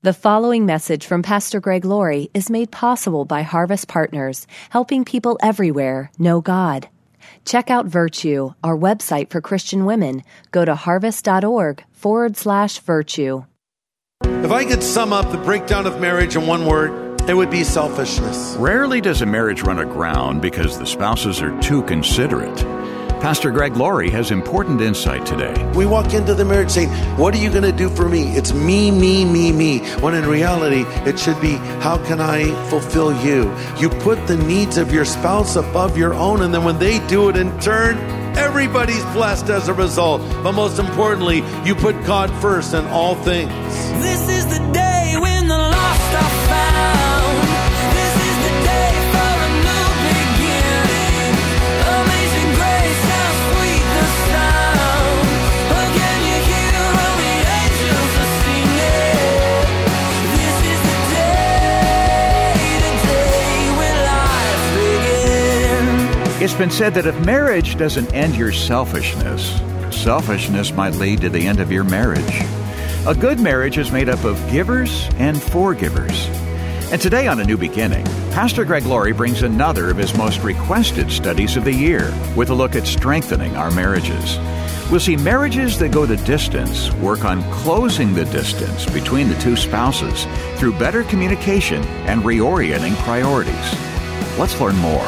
The following message from Pastor Greg Laurie is made possible by Harvest Partners, helping people everywhere know God. Check out Virtue, our website for Christian women. Go to harvest.org/virtue. If I could sum up the breakdown of marriage in one word, it would be selfishness. Rarely does a marriage run aground because the spouses are too considerate. Pastor Greg Laurie has important insight today. We walk into the marriage saying, what are you going to do for me? It's me, me, me, me. When in reality, it should be, how can I fulfill you? You put the needs of your spouse above your own, and then when they do it in turn, everybody's blessed as a result. But most importantly, you put God first in all things. This is the day when the lost are found. This is the day for a new beginning. Amazing grace, how sweet the sound. Oh, can you hear all the angels are singing? This is the day when life begins. It's been said that if marriage doesn't end your selfishness, selfishness might lead to the end of your marriage. A good marriage is made up of givers and forgivers. And today on A New Beginning, Pastor Greg Laurie brings another of his most requested studies of the year with a look at strengthening our marriages. We'll see marriages that go the distance work on closing the distance between the two spouses through better communication and reorienting priorities. Let's learn more.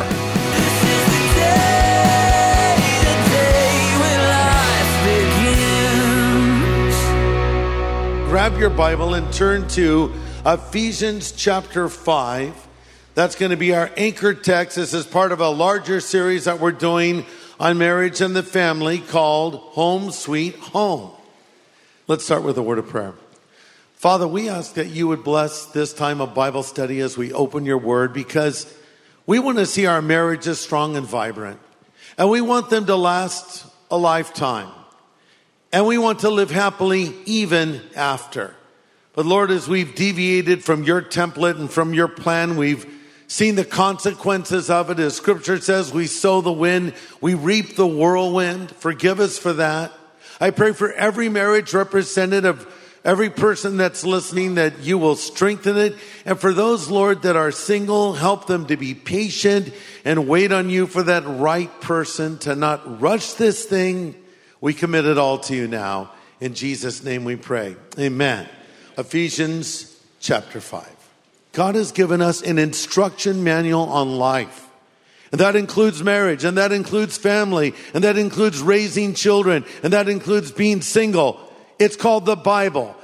Grab your Bible and turn to Ephesians chapter 5. That's going to be our anchor text. This is part of a larger series that we're doing on marriage and the family called Home Sweet Home. Let's start with a word of prayer. Father, we ask that you would bless this time of Bible study as we open your word, because we want to see our marriages strong and vibrant. And we want them to last a lifetime. And we want to live happily even after. But Lord, as we've deviated from your template and from your plan, we've seen the consequences of it. As Scripture says, we sow the wind, we reap the whirlwind. Forgive us for that. I pray for every marriage represented, of every person that's listening, that you will strengthen it. And for those, Lord, that are single, help them to be patient and wait on you for that right person, to not rush this thing. We commit it all to you now. In Jesus' name we pray. Amen. Ephesians chapter 5. God has given us an instruction manual on life. And that includes marriage, and that includes family, and that includes raising children, and that includes being single. It's called the Bible.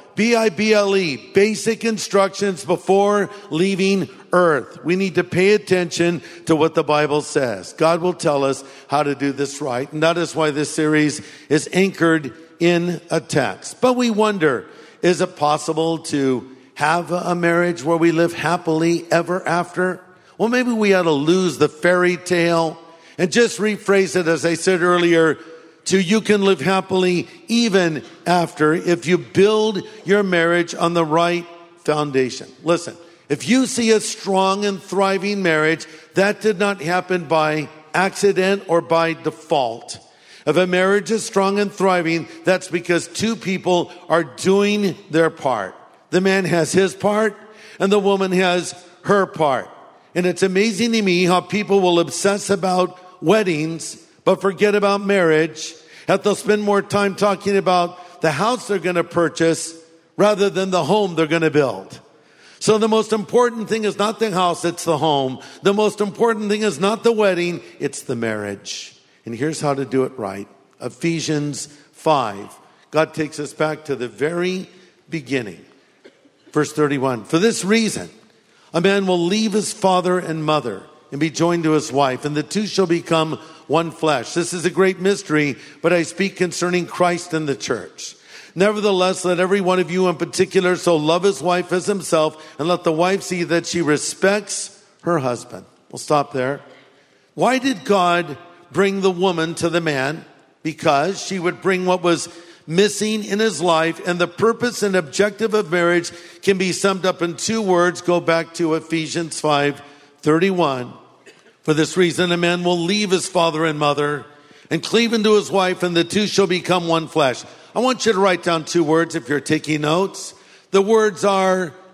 Bible, basic instructions before leaving earth. We need to pay attention to what the Bible says. God will tell us how to do this right. And that is why this series is anchored in a text. But we wonder, is it possible to have a marriage where we live happily ever after? Well, maybe we ought to lose the fairy tale and just rephrase it, as I said earlier, to you can live happily even after if you build your marriage on the right foundation. Listen, if you see a strong and thriving marriage, that did not happen by accident or by default. If a marriage is strong and thriving, that's because two people are doing their part. The man has his part and the woman has her part. And it's amazing to me how people will obsess about weddings but forget about marriage, that they'll spend more time talking about the house they're going to purchase rather than the home they're going to build. So the most important thing is not the house, it's the home. The most important thing is not the wedding, it's the marriage. And here's how to do it right. Ephesians 5. God takes us back to the very beginning. Verse 31. For this reason, a man will leave his father and mother and be joined to his wife, and the two shall become one flesh. This is a great mystery, but I speak concerning Christ and the church. Nevertheless, let every one of you in particular so love his wife as himself, and let the wife see that she respects her husband. We'll stop there. Why did God bring the woman to the man? Because she would bring what was missing in his life, and the purpose and objective of marriage can be summed up in two words. Go back to Ephesians 5:31. For this reason, a man will leave his father and mother and cleave unto his wife, and the two shall become one flesh. I want you to write down two words if you're taking notes. The words are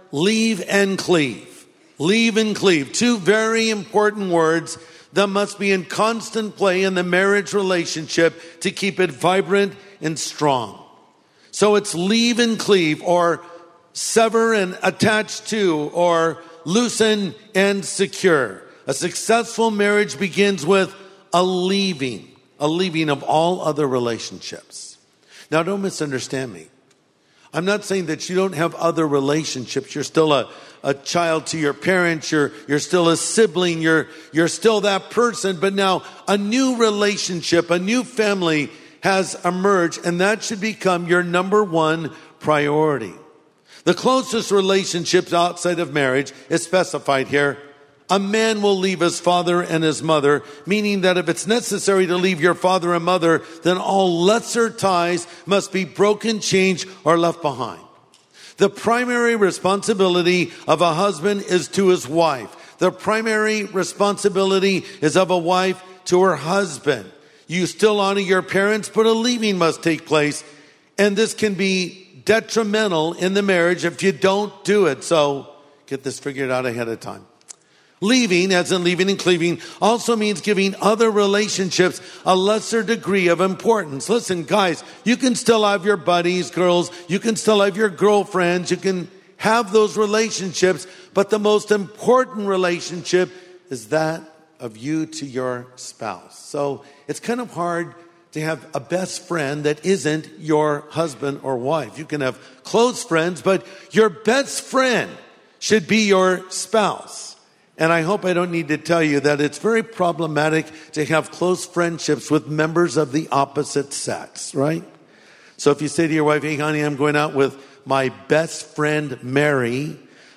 leave and cleave. Leave and cleave. Two very important words that must be in constant play in the marriage relationship to keep it vibrant and strong. So it's leave and cleave, or sever and attach to, or loosen and secure. A successful marriage begins with a leaving of all other relationships. Now, don't misunderstand me. I'm not saying that you don't have other relationships. You're still a child to your parents. You're still a sibling. You're still that person. But now a new relationship, a new family has emerged, and that should become your number one priority. The closest relationships outside of marriage is specified here. A man will leave his father and his mother, meaning that if it's necessary to leave your father and mother, then all lesser ties must be broken, changed, or left behind. The primary responsibility of a husband is to his wife. The primary responsibility is of a wife to her husband. You still honor your parents, but a leaving must take place. And this can be detrimental in the marriage if you don't do it. So get this figured out ahead of time. Leaving, as in leaving and cleaving, also means giving other relationships a lesser degree of importance. Listen, guys, you can still have your buddies, girls. You can still have your girlfriends. You can have those relationships. But the most important relationship is that of you to your spouse. So it's kind of hard to have a best friend that isn't your husband or wife. You can have close friends, but your best friend should be your spouse. And I hope I don't need to tell you that it's very problematic to have close friendships with members of the opposite sex, right? So if you say to your wife, hey, honey, I'm going out with my best friend, Mary,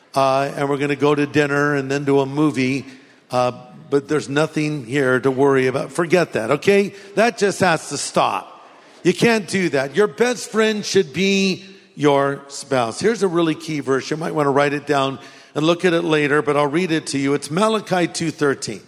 and we're going to go to dinner and then to a movie, but there's nothing here to worry about. Forget that, okay? That just has to stop. You can't do that. Your best friend should be your spouse. Here's a really key verse. You might want to write it down and look at it later, but I'll read it to you. It's Malachi 2:13.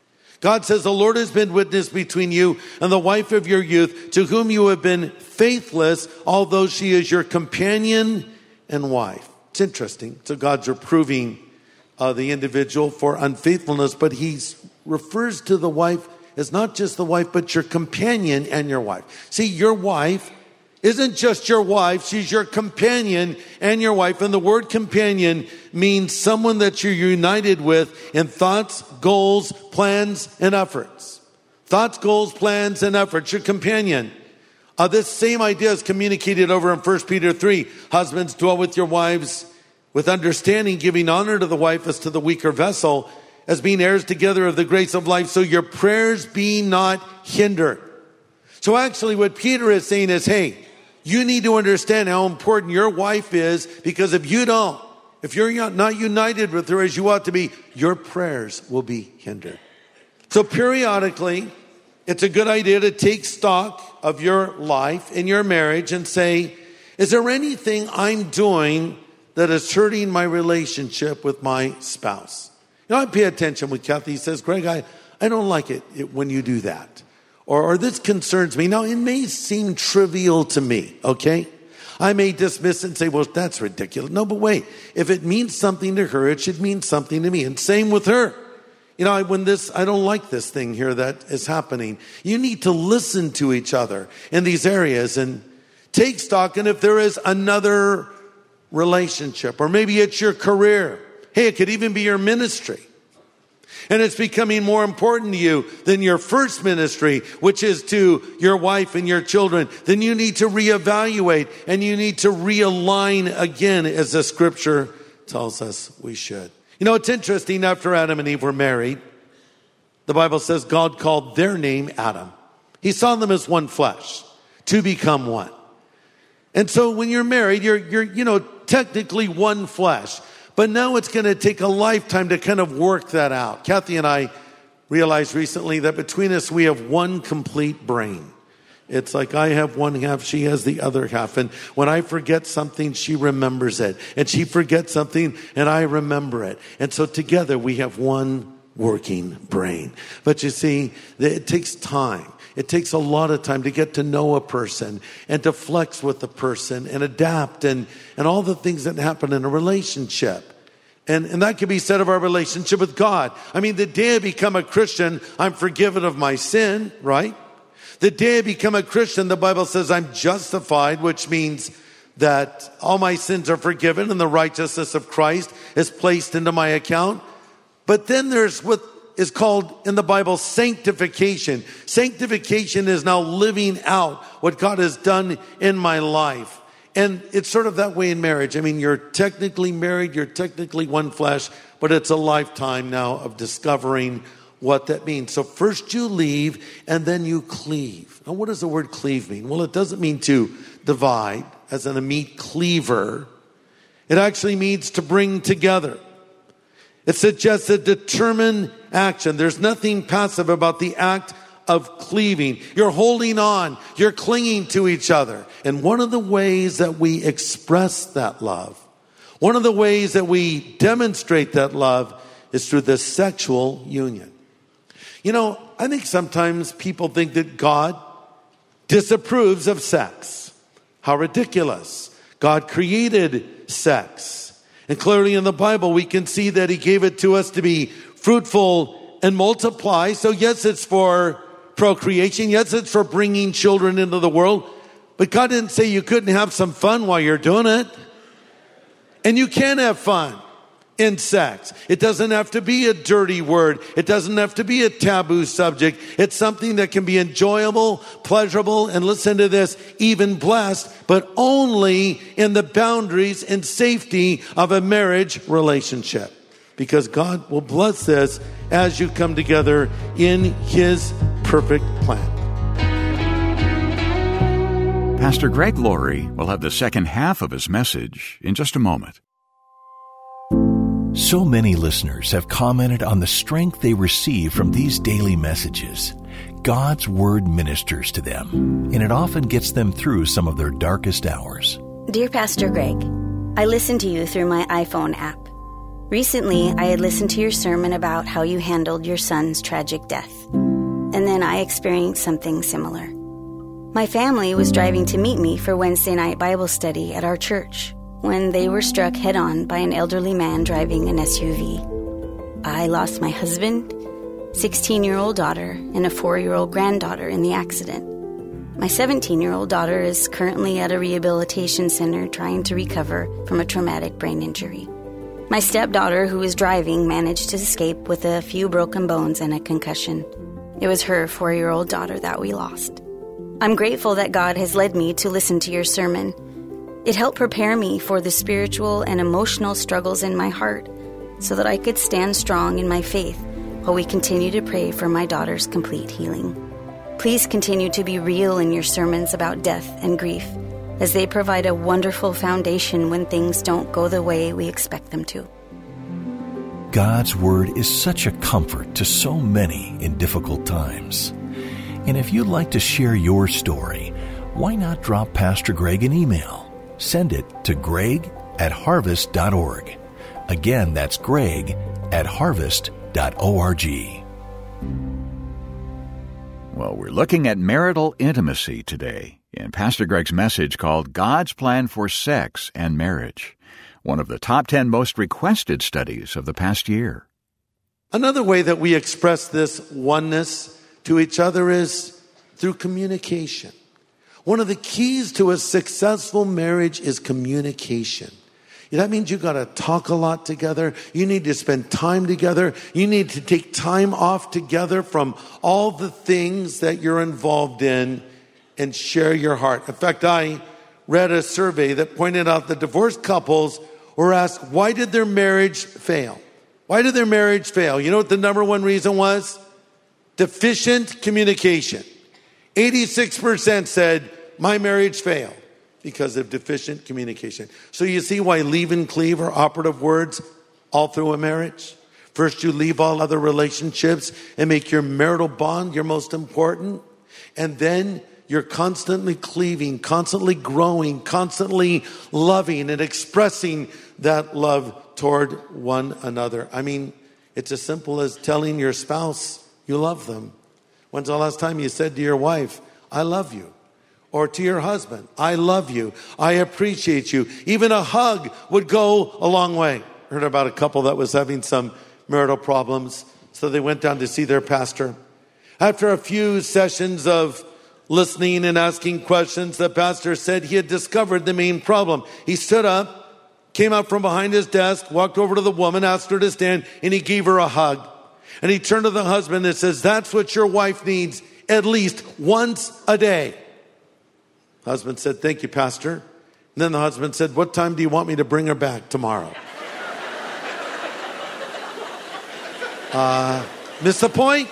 God says, the Lord has been witness between you and the wife of your youth, to whom you have been faithless, although she is your companion and wife. It's interesting. So God's reproving the individual for unfaithfulness, but he refers to the wife as not just the wife, but your companion and your wife. See, your wife isn't just your wife, she's your companion and your wife. And the word companion means someone that you're united with in thoughts, goals, plans, and efforts. Thoughts, goals, plans, and efforts. Your companion. This same idea is communicated over in 1 Peter 3. Husbands, dwell with your wives with understanding, giving honor to the wife as to the weaker vessel, as being heirs together of the grace of life, so your prayers be not hindered. So actually what Peter is saying is, hey, you need to understand how important your wife is, because if you don't, if you're not united with her as you ought to be, your prayers will be hindered. So periodically, it's a good idea to take stock of your life and your marriage and say, is there anything I'm doing that is hurting my relationship with my spouse? You know, I pay attention when Kathy says, Greg, I don't like it when you do that. Or this concerns me. Now, it may seem trivial to me, okay? I may dismiss it and say, well, that's ridiculous. No, but wait. If it means something to her, it should mean something to me. And same with her. You know, I don't like this thing here that is happening. You need to listen to each other in these areas and take stock. And if there is another relationship, or maybe it's your career. Hey, it could even be your ministry. And it's becoming more important to you than your first ministry, which is to your wife and your children. Then you need to reevaluate and you need to realign again, as the scripture tells us we should. You know, it's interesting, after Adam and Eve were married, the Bible says God called their name Adam. He saw them as one flesh, to become one. And so when you're married, you're technically one flesh. But now it's going to take a lifetime to kind of work that out. Kathy and I realized recently that between us, we have one complete brain. It's like I have one half, she has the other half. And when I forget something, she remembers it. And she forgets something, and I remember it. And so together we have one working brain. But you see, it takes time. It takes a lot of time to get to know a person and to flex with the person and adapt and all the things that happen in a relationship. And that can be said of our relationship with God. I mean, the day I become a Christian, I'm forgiven of my sin, right? The day I become a Christian, the Bible says I'm justified, which means that all my sins are forgiven and the righteousness of Christ is placed into my account. But then there's what is called in the Bible sanctification. Sanctification is now living out what God has done in my life. And it's sort of that way in marriage. I mean, you're technically married, you're technically one flesh, but it's a lifetime now of discovering what that means. So first you leave and then you cleave. Now, what does the word cleave mean? Well, it doesn't mean to divide, as in a meat cleaver. It actually means to bring together. It suggests a determined action. There's nothing passive about the act of cleaving. You're holding on. You're clinging to each other. And one of the ways that we express that love, one of the ways that we demonstrate that love is through the sexual union. You know, I think sometimes people think that God disapproves of sex. How ridiculous. God created sex. And clearly in the Bible, we can see that he gave it to us to be fruitful and multiply. So yes, it's for procreation. Yes, it's for bringing children into the world. But God didn't say you couldn't have some fun while you're doing it. And you can have fun in sex. It doesn't have to be a dirty word. It doesn't have to be a taboo subject. It's something that can be enjoyable, pleasurable, and listen to this, even blessed, but only in the boundaries and safety of a marriage relationship. Because God will bless this as you come together in his perfect plan. Pastor Greg Laurie will have the second half of his message in just a moment. So many listeners have commented on the strength they receive from these daily messages. God's Word ministers to them, and it often gets them through some of their darkest hours. Dear Pastor Greg, I listen to you through my iPhone app. Recently, I had listened to your sermon about how you handled your son's tragic death, and then I experienced something similar. My family was driving to meet me for Wednesday night Bible study at our church when they were struck head-on by an elderly man driving an SUV. I lost my husband, 16-year-old daughter, and a 4-year-old granddaughter in the accident. My 17-year-old daughter is currently at a rehabilitation center trying to recover from a traumatic brain injury. My stepdaughter, who was driving, managed to escape with a few broken bones and a concussion. It was her 4-year-old daughter that we lost. I'm grateful that God has led me to listen to your sermon. It helped prepare me for the spiritual and emotional struggles in my heart so that I could stand strong in my faith while we continue to pray for my daughter's complete healing. Please continue to be real in your sermons about death and grief, as they provide a wonderful foundation when things don't go the way we expect them to. God's Word is such a comfort to so many in difficult times. And if you'd like to share your story, why not drop Pastor Greg an email? Send it to greg@harvest.org. Again, that's greg@harvest.org. Well, we're looking at marital intimacy today in Pastor Greg's message called God's Plan for Sex and Marriage, one of the top 10 most requested studies of the past year. Another way that we express this oneness to each other is through communication. One of the keys to a successful marriage is communication. That means you got to talk a lot together. You need to spend time together. You need to take time off together from all the things that you're involved in and share your heart. In fact, I read a survey that pointed out that divorced couples were asked, why did their marriage fail? Why did their marriage fail? You know what the number one reason was? Deficient communication. 86% said, my marriage failed because of deficient communication. So you see why leave and cleave are operative words all through a marriage? First, you leave all other relationships and make your marital bond your most important. And then you're constantly cleaving, constantly growing, constantly loving and expressing that love toward one another. I mean, it's as simple as telling your spouse you love them. When's the last time you said to your wife, I love you? Or to your husband, I love you. I appreciate you. Even a hug would go a long way. I heard about a couple that was having some marital problems. So they went down to see their pastor. After a few sessions of listening and asking questions, the pastor said he had discovered the main problem. He stood up, came out from behind his desk, walked over to the woman, asked her to stand, and he gave her a hug. And he turned to the husband and says, that's what your wife needs at least once a day. The husband said, thank you, Pastor. And then the husband said, what time do you want me to bring her back tomorrow? Miss the point?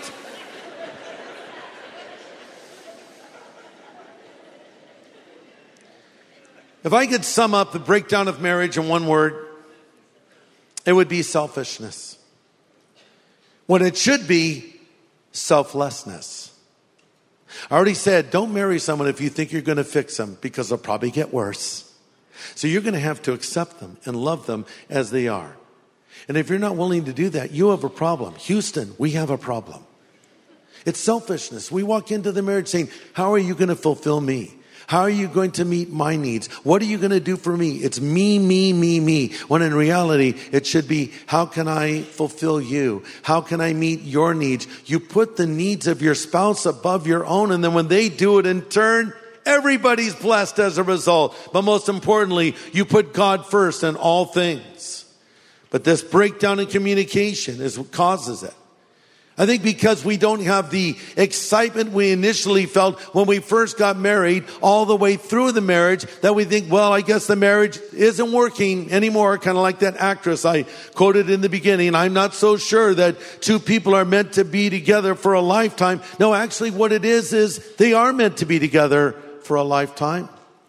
If I could sum up the breakdown of marriage in one word, it would be selfishness. When it should be selflessness. I already said, don't marry someone if you think you're going to fix them, because they'll probably get worse. So you're going to have to accept them and love them as they are. And if you're not willing to do that, you have a problem. Houston, we have a problem. It's selfishness. We walk into the marriage saying, how are you going to fulfill me? How are you going to meet my needs? What are you going to do for me? It's me, me, me, me. When in reality, it should be, how can I fulfill you? How can I meet your needs? You put the needs of your spouse above your own, and then when they do it in turn, everybody's blessed as a result. But most importantly, you put God first in all things. But this breakdown in communication is what causes it. I think because we don't have the excitement we initially felt when we first got married all the way through the marriage, that we think, well, I guess the marriage isn't working anymore. Kind of like that actress I quoted in the beginning. I'm not so sure that two people are meant to be together for a lifetime. No, actually what it is they are meant to be together for a lifetime.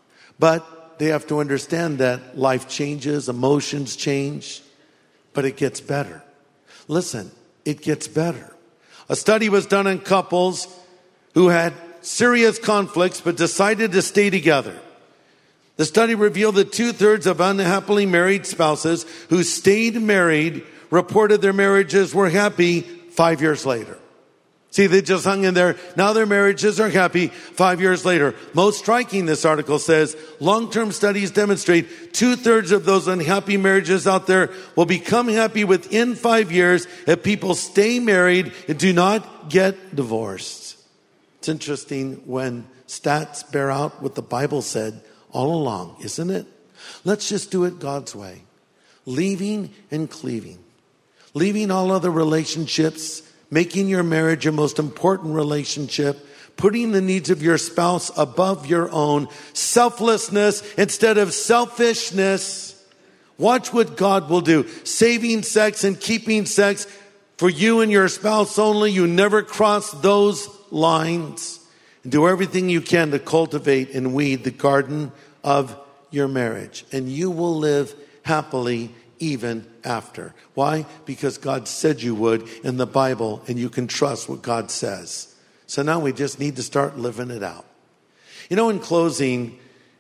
But they have to understand that life changes, emotions change, but it gets better. Listen, it gets better. A study was done on couples who had serious conflicts but decided to stay together. The study revealed that 2/3 of unhappily married spouses who stayed married reported their marriages were happy 5 years later. See, they just hung in there. Now their marriages are happy 5 years later. Most striking, this article says, long-term studies demonstrate 2/3 of those unhappy marriages out there will become happy within 5 years if people stay married and do not get divorced. It's interesting when stats bear out what the Bible said all along, isn't it? Let's just do it God's way. Leaving and cleaving. Leaving all other relationships, making your marriage your most important relationship, putting the needs of your spouse above your own, selflessness instead of selfishness. Watch what God will do. Saving sex and keeping sex for you and your spouse only. You never cross those lines. And do everything you can to cultivate and weed the garden of your marriage. And you will live happily even after. Why? Because God said you would in the Bible, and you can trust what God says. So now we just need to start living it out. You know, in closing,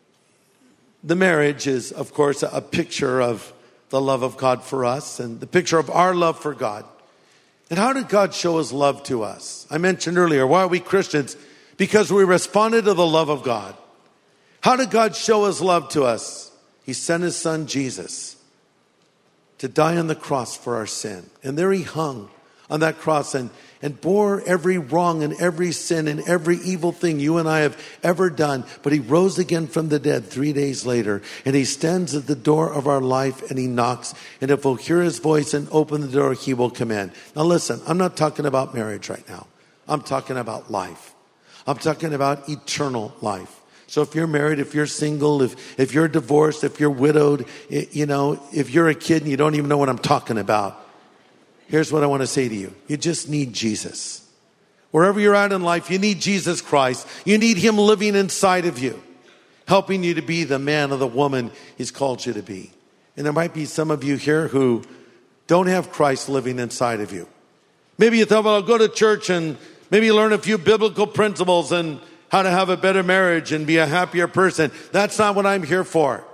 the marriage is, of course, a picture of the love of God for us and the picture of our love for God. And how did God show his love to us? I mentioned earlier, why are we Christians? Because we responded to the love of God. How did God show his love to us? He sent his son, Jesus, to die on the cross for our sin. And there he hung on that cross and bore every wrong and every sin and every evil thing you and I have ever done. But he rose again from the dead 3 days later. And he stands at the door of our life and he knocks. And if we'll hear his voice and open the door, he will come in. Now listen, I'm not talking about marriage right now. I'm talking about life. I'm talking about eternal life. So if you're married, if you're single, if you're divorced, if you're widowed, you know, if you're a kid and you don't even know what I'm talking about, here's what I want to say to you. You just need Jesus. Wherever you're at in life, you need Jesus Christ. You need him living inside of you, helping you to be the man or the woman he's called you to be. And there might be some of you here who don't have Christ living inside of you. Maybe you thought, well, I'll go to church and maybe learn a few biblical principles and how to have a better marriage and be a happier person. That's not what I'm here for.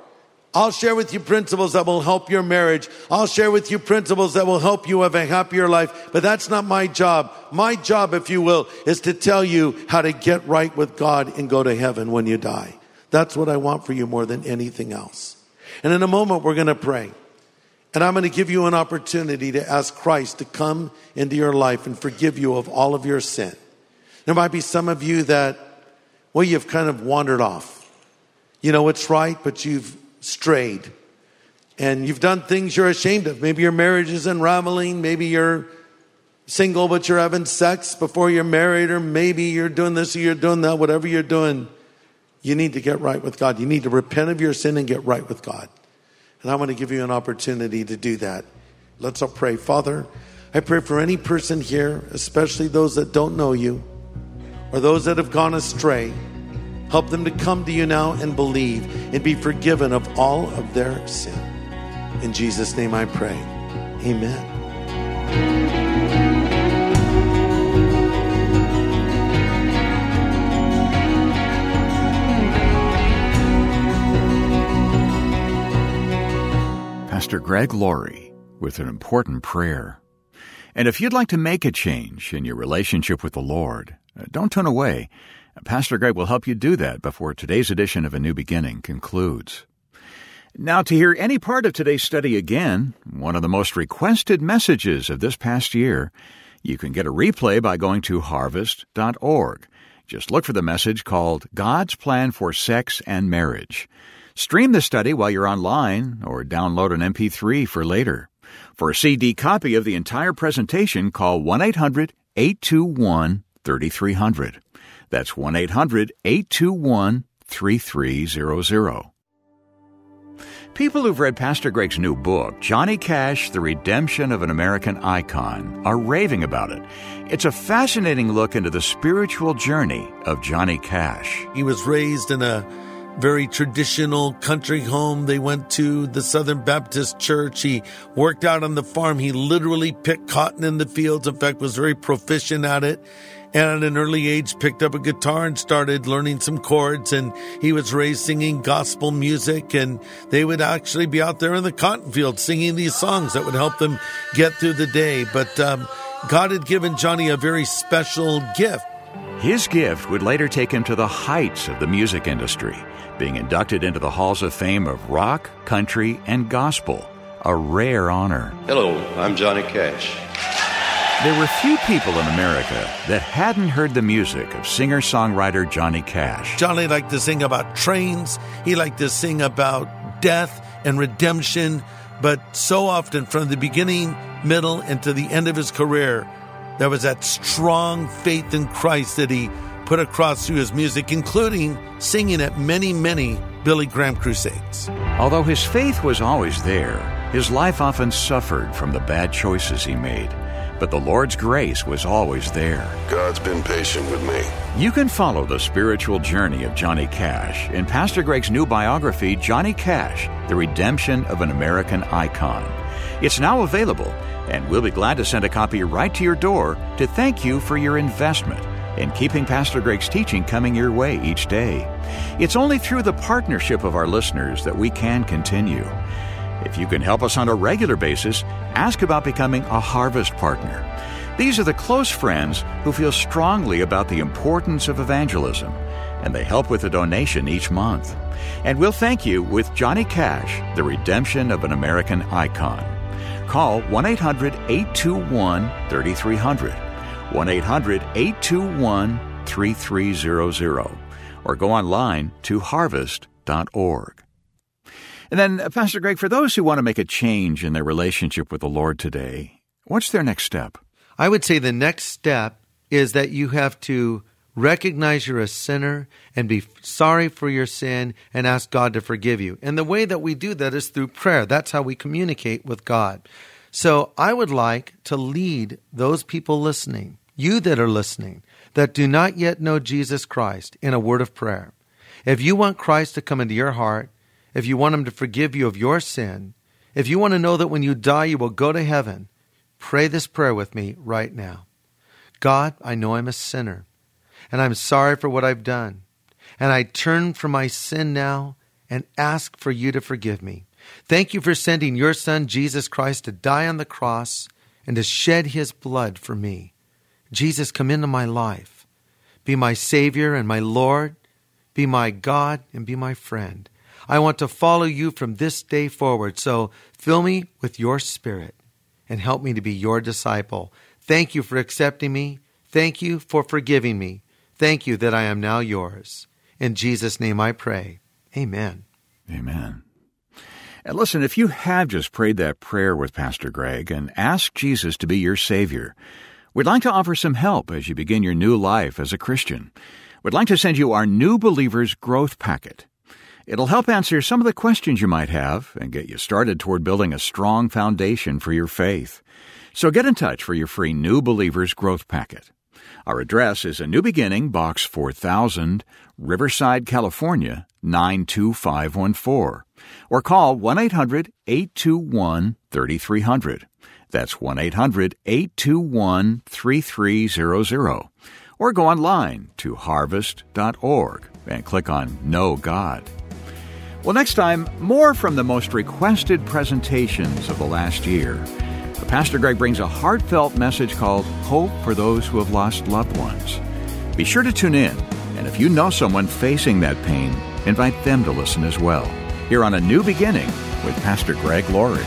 I'll share with you principles that will help your marriage. I'll share with you principles that will help you have a happier life. But that's not my job. My job, if you will, is to tell you how to get right with God and go to heaven when you die. That's what I want for you more than anything else. And in a moment, we're going to pray. And I'm going to give you an opportunity to ask Christ to come into your life and forgive you of all of your sin. There might be some of you that, well, you've kind of wandered off. You know it's right, but you've strayed. And you've done things you're ashamed of. Maybe your marriage is unraveling. Maybe you're single, but you're having sex before you're married. Or maybe you're doing this or you're doing that. Whatever you're doing, you need to get right with God. You need to repent of your sin and get right with God. And I want to give you an opportunity to do that. Let's all pray. Father, I pray for any person here, especially those that don't know you or those that have gone astray. Help them to come to you now and believe and be forgiven of all of their sin. In Jesus' name I pray. Amen. Pastor Greg Laurie with an important prayer. And if you'd like to make a change in your relationship with the Lord, don't turn away. Pastor Greg will help you do that before today's edition of A New Beginning concludes. Now, to hear any part of today's study again, one of the most requested messages of this past year, you can get a replay by going to harvest.org. Just look for the message called God's Plan for Sex and Marriage. Stream the study while you're online or download an MP3 for later. For a CD copy of the entire presentation, call 1-800-821-3300. That's 1-800-821-3300. People who've read Pastor Greg's new book, Johnny Cash, The Redemption of an American Icon, are raving about it. It's a fascinating look into the spiritual journey of Johnny Cash. He was raised in a very traditional country home. They went to the Southern Baptist Church. He worked out on the farm. He literally picked cotton in the fields. In fact, was very proficient at it. And at an early age, picked up a guitar and started learning some chords. And he was raised singing gospel music. And they would actually be out there in the cotton field singing these songs that would help them get through the day. But God had given Johnny a very special gift. His gift would later take him to the heights of the music industry, being inducted into the halls of fame of rock, country, and gospel, a rare honor. Hello, I'm Johnny Cash. There were few people in America that hadn't heard the music of singer-songwriter Johnny Cash. Johnny liked to sing about trains. He liked to sing about death and redemption. But so often, from the beginning, middle, and to the end of his career, there was that strong faith in Christ that he put across through his music, including singing at many, many Billy Graham crusades. Although his faith was always there, his life often suffered from the bad choices he made. But the Lord's grace was always there. God's been patient with me. You can follow the spiritual journey of Johnny Cash in Pastor Greg's new biography, Johnny Cash, The Redemption of an American Icon. It's now available, and we'll be glad to send a copy right to your door to thank you for your investment in keeping Pastor Greg's teaching coming your way each day. It's only through the partnership of our listeners that we can continue. If you can help us on a regular basis, ask about becoming a Harvest partner. These are the close friends who feel strongly about the importance of evangelism, and they help with a donation each month. And we'll thank you with Johnny Cash, The Redemption of an American Icon. Call 1-800-821-3300, 1-800-821-3300, or go online to harvest.org. And then, Pastor Greg, for those who want to make a change in their relationship with the Lord today, what's their next step? I would say the next step is that you have to recognize you're a sinner and be sorry for your sin and ask God to forgive you. And the way that we do that is through prayer. That's how we communicate with God. So I would like to lead those people listening, you that are listening, that do not yet know Jesus Christ, in a word of prayer. If you want Christ to come into your heart, if you want Him to forgive you of your sin, if you want to know that when you die you will go to heaven, pray this prayer with me right now. God, I know I'm a sinner, and I'm sorry for what I've done. And I turn from my sin now, and ask for you to forgive me. Thank you for sending your Son, Jesus Christ, to die on the cross and to shed his blood for me. Jesus, come into my life. Be my Savior and my Lord. Be my God and be my friend. I want to follow you from this day forward, so fill me with your Spirit and help me to be your disciple. Thank you for accepting me. Thank you for forgiving me. Thank you that I am now yours. In Jesus' name I pray. Amen. Amen. And listen, if you have just prayed that prayer with Pastor Greg and asked Jesus to be your Savior, we'd like to offer some help as you begin your new life as a Christian. We'd like to send you our New Believers Growth Packet. It'll help answer some of the questions you might have and get you started toward building a strong foundation for your faith. So get in touch for your free New Believers Growth Packet. Our address is A New Beginning, Box 4000, Riverside, California, 92514. Or call 1-800-821-3300. That's 1-800-821-3300. Or go online to harvest.org and click on Know God. Well, next time, more from the most requested presentations of the last year. Pastor Greg brings a heartfelt message called Hope for Those Who Have Lost Loved Ones. Be sure to tune in, and if you know someone facing that pain, invite them to listen as well. Here on A New Beginning with Pastor Greg Laurie.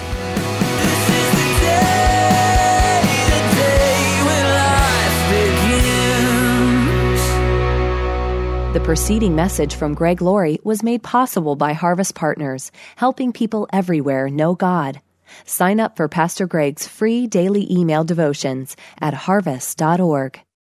The preceding message from Greg Laurie was made possible by Harvest Partners, helping people everywhere know God. Sign up for Pastor Greg's free daily email devotions at harvest.org.